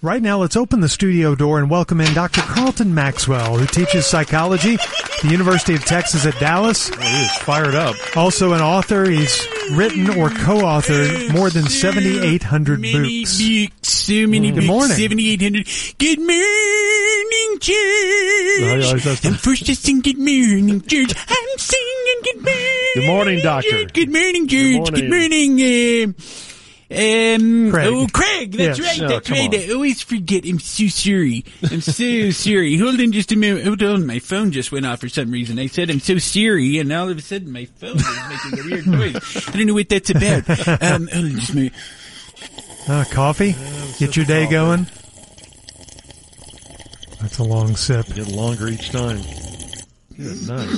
Right now, let's open the studio door and welcome in Dr. Carlton Maxwell, who teaches psychology at the University of Texas at Dallas. Oh, he is fired up. Also an author. He's written or co-authored more than 7,800 books. So many Good books. morning. 7,800. Good morning, church. And first I sing good morning, church. I'm singing good morning. Good morning, doctor. Church. Good morning, church. Good morning. Craig. Craig, that's Yes. right, that's right. I always forget. I'm so sorry. I'm so sorry. Hold on just a minute. Hold on, my phone just went off for some reason. I said I'm so sorry, and all of a sudden my phone is making a weird noise. I don't know what that's about. Hold on just a minute. Coffee? Get your day going? That's a long sip. Get longer each time. Good night.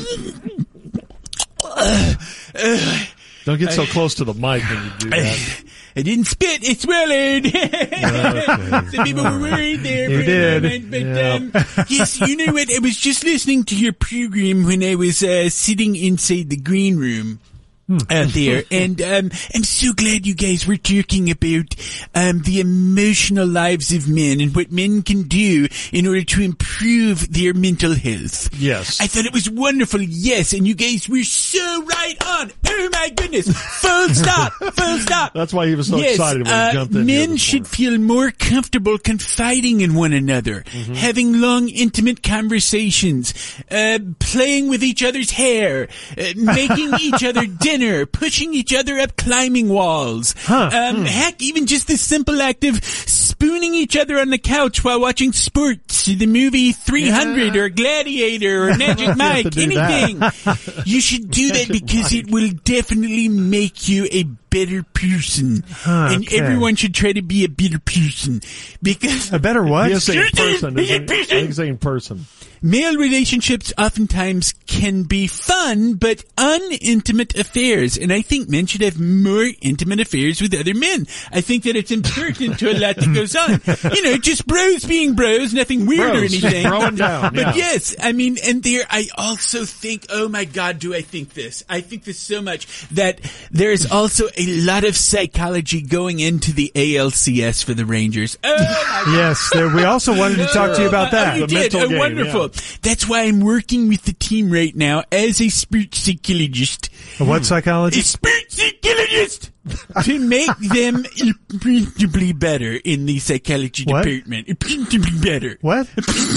Don't get so close to the mic when you do that. I didn't spit. It swallowed. Some people were worried there You for did. a moment. But, yes, you know what? I was just listening to your program when I was sitting inside the green room. Out there, and I'm so glad you guys were talking about the emotional lives of men and what men can do in order to improve their mental health. Yes. I thought it was wonderful, yes, and you guys were so right on. Oh my goodness. Full stop. Full stop. That's why he was so excited when he jumped in. Men should feel more comfortable confiding in one another, having long, intimate conversations, playing with each other's hair, making each other dinner, pushing each other up climbing walls. Heck, even just the simple act of spooning each other on the couch while watching sports, the movie 300 or Gladiator or Magic Mike, anything. You should do that because it will definitely make you a better person. And everyone should try to be a better person. Because A better what? He is saying person. I think he's saying person. male relationships oftentimes can be fun, but unintimate affairs. And I think men should have more intimate affairs with other men. I think that it's important to a lot that goes on. You know, just bros being bros, nothing weird or anything. Throwing down, But yeah. yes, I mean, and there, I also think, oh my God, do I think this? I think this so much that there's also a lot of psychology going into the ALCS for the Rangers. Oh my Yes, we also wanted to talk to you about that. Oh, you The did. mental Oh, game, wonderful. yeah. That's why I'm working with the team right now as a spirit psychologist. A what A psychologist? spirit psychologist! To make them impressively better in the psychology What? department. Impressively better. What?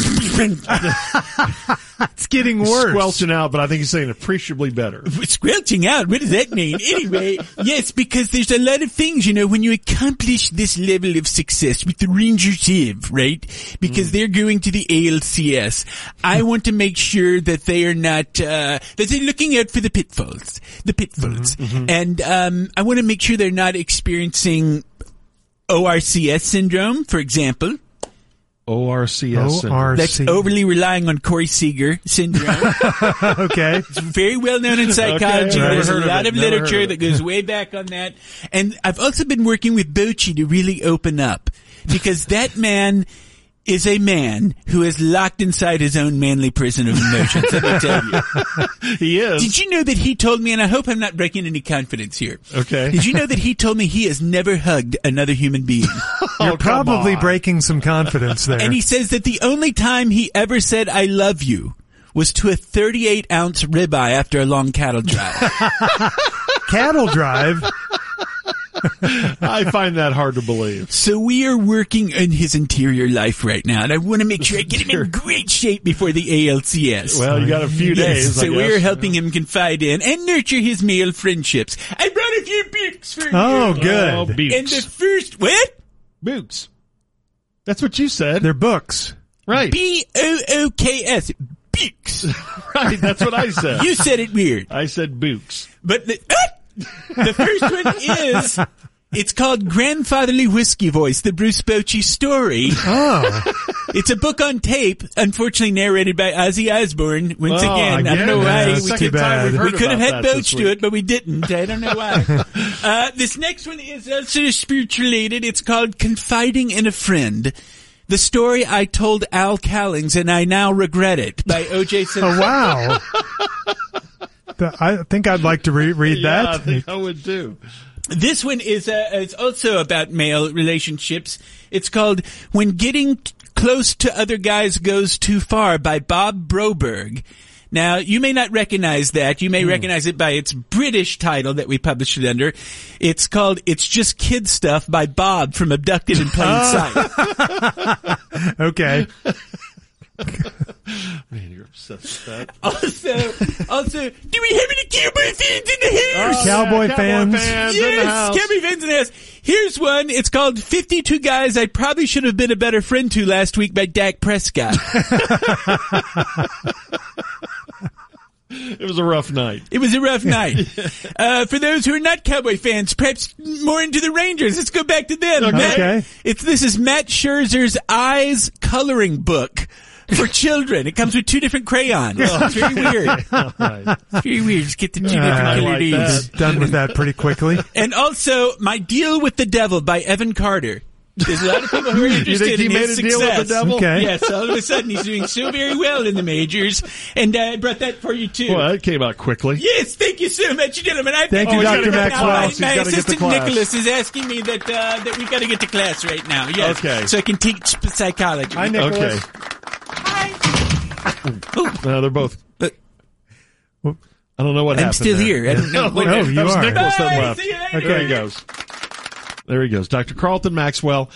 It's getting worse. Squelching out, but I think he's saying appreciably better. Squelching out, what does that mean? Anyway, yes, because there's a lot of things, you know, when you accomplish this level of success with the Rangers have, right? Because they're going to the ALCS. I want to make sure that they are not, that they're looking out for the pitfalls. The pitfalls. And, I want to make sure they're not experiencing ORCS syndrome, for example. ORCS. syndrome. That's overly relying on Corey Seager syndrome. Okay. It's very well known in psychology. Okay, There's a never heard of lot it, of never literature heard of that goes way back on that. And I've also been working with Bochy to really open up because that man is a man who is locked inside his own manly prison of emotions. Let me tell you. He is. Did you know that he told me, and I hope I'm not breaking any confidence here. Okay. Did you know that he told me he has never hugged another human being? You're come probably on. breaking some confidence there. And he says that the only time he ever said, I love you, was to a 38-ounce ribeye after a long cattle drive. Cattle drive. I find that hard to believe. So we are working on his interior life right now, and I want to make sure I get him in great shape before the ALCS. Well, you got a few days. Yes, so I we're guess. helping him confide in and nurture his male friendships. I brought a few books for Oh, you. good. Oh, And Books. the first, what? Books. That's what you said. They're books. Right. B-O-O-K-S. Books. Right. That's what I said. You said it weird. I said Books. But the first one is, it's called Grandfatherly Whiskey Voice, the Bruce Bochy story. Oh. It's a book on tape, unfortunately narrated by Ozzy Osbourne. Once again, I don't know why. that's We too could, bad. we could have had about that Boach this do it, but we didn't. I don't know why. This next one is also spirit related. It's called Confiding in a Friend. The story I told Al Callings and I now regret it by O.J. Simpson. Oh, wow. I think I'd like to read Yeah, I that. think I would too. This one is also about male relationships. It's called When Getting Close to Other Guys Goes Too Far by Bob Broberg. Now, you may not recognize that. You may recognize it by its British title that we published it under. It's called It's Just Kid Stuff by Bob from Abducted in Plain Sight. Okay. Man, you're obsessed with that. Also, do we have any cowboy fans in the house? Cowboy fans. in the Yes, house. cowboy fans in the house. Here's one. It's called 52 Guys I Probably Should Have Been a Better Friend To Last Week by Dak Prescott. It was a rough night. It was a rough night. For those who are not Cowboy fans, perhaps more into the Rangers, let's go back to them. Okay. This is Matt Scherzer's Eyes coloring book for children. It comes with 2 different crayons. It's very weird. All right. It's very weird. Just get the 2 different I colored like E's. that. Done with that pretty quickly. And also, My Deal with the Devil by Evan Carter. There's a lot of people who are interested think he in made his a deal success. with the devil? Okay. Yes, all of a sudden he's doing so very well in the majors. And I brought that for you, too. Well, that came out quickly. Yes, thank you so much, gentlemen. Thank you, Dr. Maxwell. My He's gotta get to assistant class. Nicholas is asking me that we've got to get to class right now. Yes, Okay. so I can teach psychology. Hi, Nicholas. Okay. No, they're both. I don't know what happened. I'm still there. here. I don't know. Wait, Oh, that you was are. Nicholas that Bye, left. see you later. There he goes. There he goes. Dr. Carlton Maxwell.